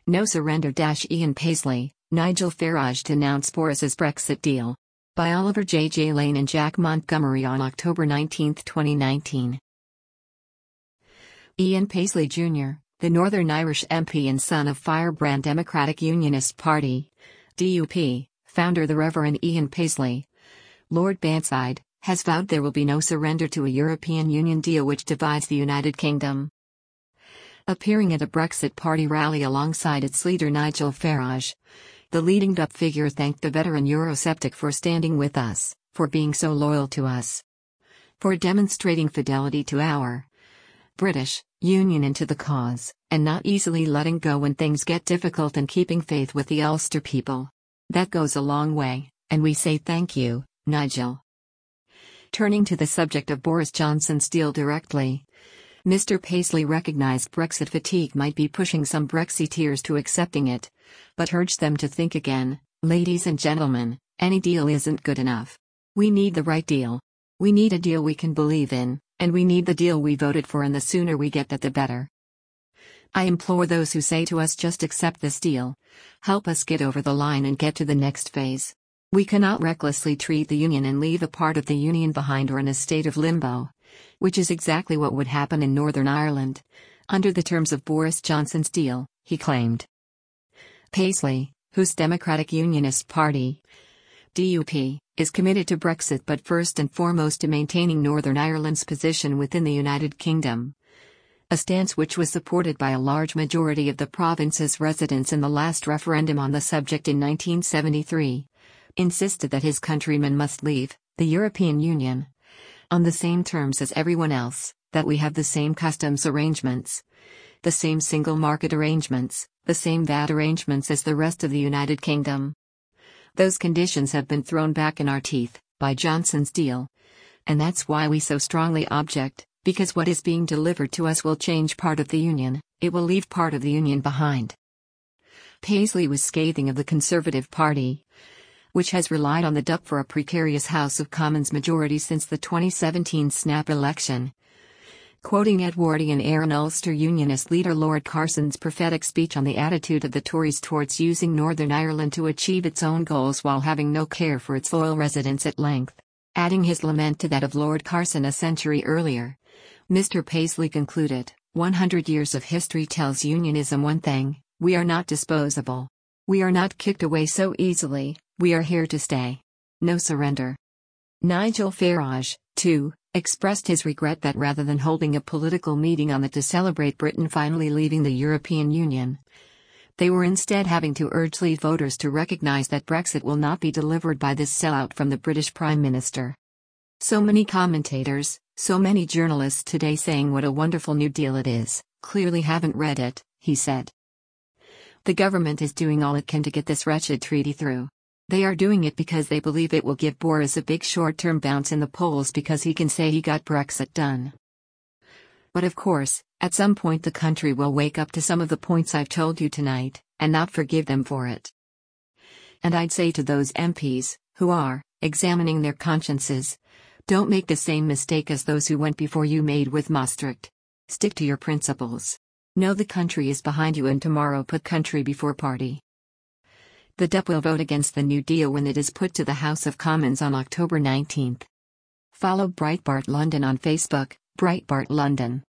No surrender. Ian Paisley, Nigel Farage denounce Boris's Brexit deal. By Oliver J. Lane and Jack Montgomery on October 19, 2019. Ian Paisley Jr., the Northern Irish MP and son of Firebrand Democratic Unionist Party, DUP, founder the Reverend Ian Paisley, Lord Bankside, has vowed there will be no surrender to a European Union deal which divides the United Kingdom. Appearing at a Brexit Party rally alongside its leader Nigel Farage, the leading DUP figure thanked the veteran Eurosceptic for standing with us, for being so loyal to us, for demonstrating fidelity to our British Union and to the cause, and not easily letting go when things get difficult and keeping faith with the Ulster people. That goes a long way, and we say thank you, Nigel. Turning to the subject of Boris Johnson's deal directly, Mr. Paisley recognized Brexit fatigue might be pushing some Brexiteers to accepting it, but urged them to think again. Ladies and gentlemen, any deal isn't good enough. We need the right deal. We need a deal we can believe in, and we need the deal we voted for, and the sooner we get that the better. I implore those who say to us just accept this deal. Help us get over the line and get to the next phase. We cannot recklessly treat the Union and leave a part of the Union behind or in a state of limbo, which is exactly what would happen in Northern Ireland, under the terms of Boris Johnson's deal, he claimed. Paisley, whose Democratic Unionist Party, DUP, is committed to Brexit but first and foremost to maintaining Northern Ireland's position within the United Kingdom, a stance which was supported by a large majority of the province's residents in the last referendum on the subject in 1973, insisted that his countrymen must leave the European Union on the same terms as everyone else, that we have the same customs arrangements, the same single market arrangements, the same VAT arrangements as the rest of the United Kingdom. Those conditions have been thrown back in our teeth by Johnson's deal, and that's why we so strongly object, because what is being delivered to us will change part of the Union, it will leave part of the Union behind. Paisley was scathing of the Conservative Party, which has relied on the DUP for a precarious House of Commons majority since the 2017 snap election. Quoting Edwardian-era Ulster Unionist leader Lord Carson's prophetic speech on the attitude of the Tories towards using Northern Ireland to achieve its own goals while having no care for its loyal residents at length, adding his lament to that of Lord Carson a century earlier, Mr. Paisley concluded, 100 years of history tells Unionism one thing: we are not disposable. We are not kicked away so easily, we are here to stay. No surrender. Nigel Farage, too, expressed his regret that rather than holding a political meeting on it to celebrate Britain finally leaving the European Union, they were instead having to urge Leave voters to recognise that Brexit will not be delivered by this sellout from the British Prime Minister. So many commentators, so many journalists today saying what a wonderful new deal it is, clearly haven't read it, he said. The government is doing all it can to get this wretched treaty through. They are doing it because they believe it will give Boris a big short-term bounce in the polls because he can say he got Brexit done. But of course, at some point the country will wake up to some of the points I've told you tonight, and not forgive them for it. And I'd say to those MPs, who are examining their consciences, don't make the same mistake as those who went before you made with Maastricht. Stick to your principles. Know the country is behind you, and tomorrow put country before party. The DUP will vote against the New Deal when it is put to the House of Commons on October 19. Follow Breitbart London on Facebook, Breitbart London.